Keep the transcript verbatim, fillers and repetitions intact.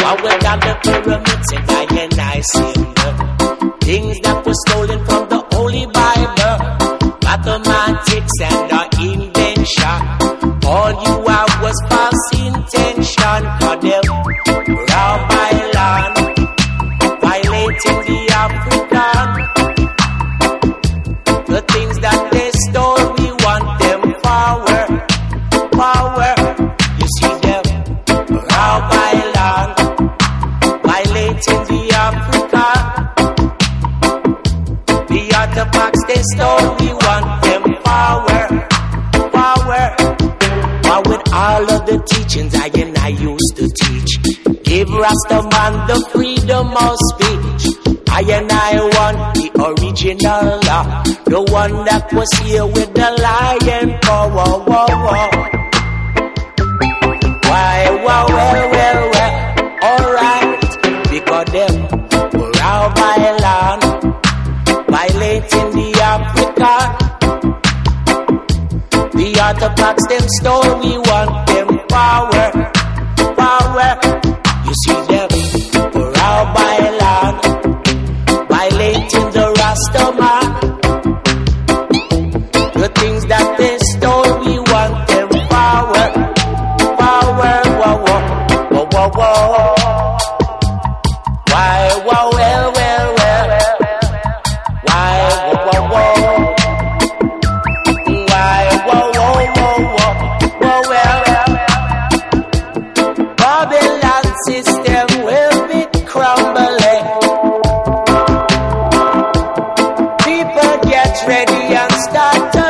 What we got the pyramids and I and I symbol. Things that were stolen from the Holy Bible. Mathematics and our invention. All you have was false intention. For them, round by land, violating the African. The things that they stole, we want them forward, forward. You see them, round by land, violating the African. The artifacts they stole, we want them forward, forward. But with all of the teachings I and I used to teach, give Rastaman the freedom of speech. I and I want the original law, the one that was here with the lion power. Whoa, whoa. Why, well, well, well, well, alright, because them were out by land, violating the African. The artifacts them stole, we want them power, power. You see them, we're out by land, violating the Rastaman. The things that they stole, we want them power, power. Whoa, whoa, whoa, whoa, whoa. Why, whoa, well, well, well. Why, whoa, whoa, whoa. Why, whoa, whoa, whoa, whoa, whoa, well. Babylon system will be crumbling. People get ready and start to